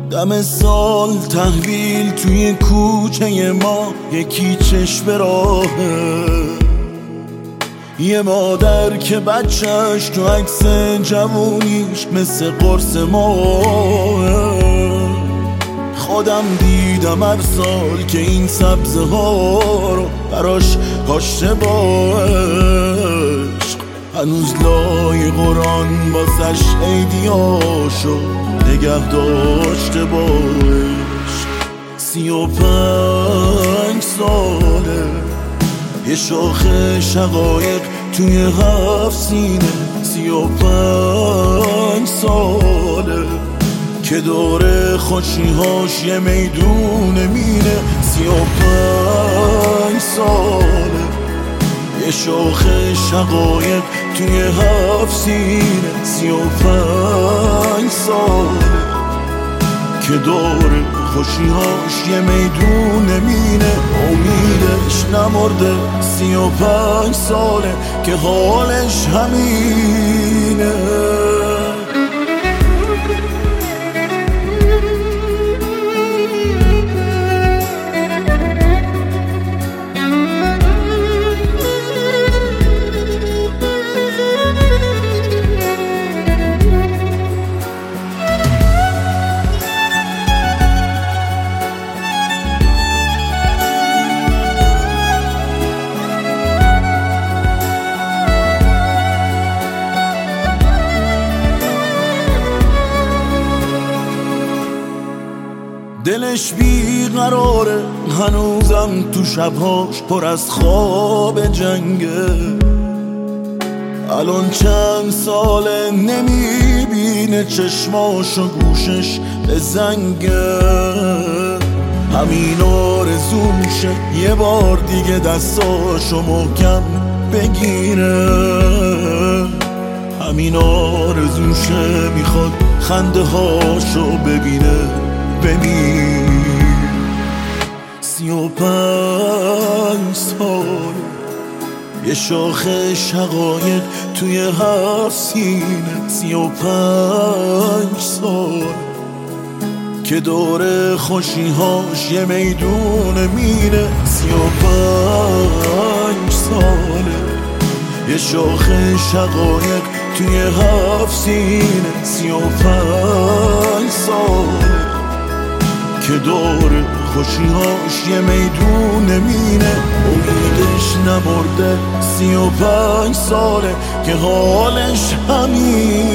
دم سال تحویل توی کوچه ما یکی چشم راهه، یه مادر که بچهش تو عکس جوونیش مثل قرص ماه. خودم دیدم هر سال که این سبزه ها رو براش کاشته با عشق، هنوز لای قرآن باسش عیدیاشو نگه داشته با عشق. 35 ساله یه شاخه شقایق توی 7 سینه، 35 ساله که دور خوشیهاش یه میدون مینه. 35 ساله یه شاخه شقایق توی 7 سینه، 35 ساله که دور خوشیهاش یه میدون مینه. امیدش نمرده، 35 ساله که حالش همینه. دلش بیقراره هنوزم تو شبهاش پر از خواب جنگه. الان چند ساله نمیبینه چشماش و گوشش به زنگه. همین آرزوشه یه بار دیگه دستاشو محکم بگیره. همین آرزوشه میخواد خنده هاشو ببینه. 35 سال یه شاخه شقایق توی 7 سینه، 35 سال که دور خوشیهاش یه میدون مینه. 35 ساله یه شاخه شقایق توی 7 سینه، 35 ساله که دور خوشیهاش یه میدون مینه. امیدش نمرده، 35 ساله که حالش همین.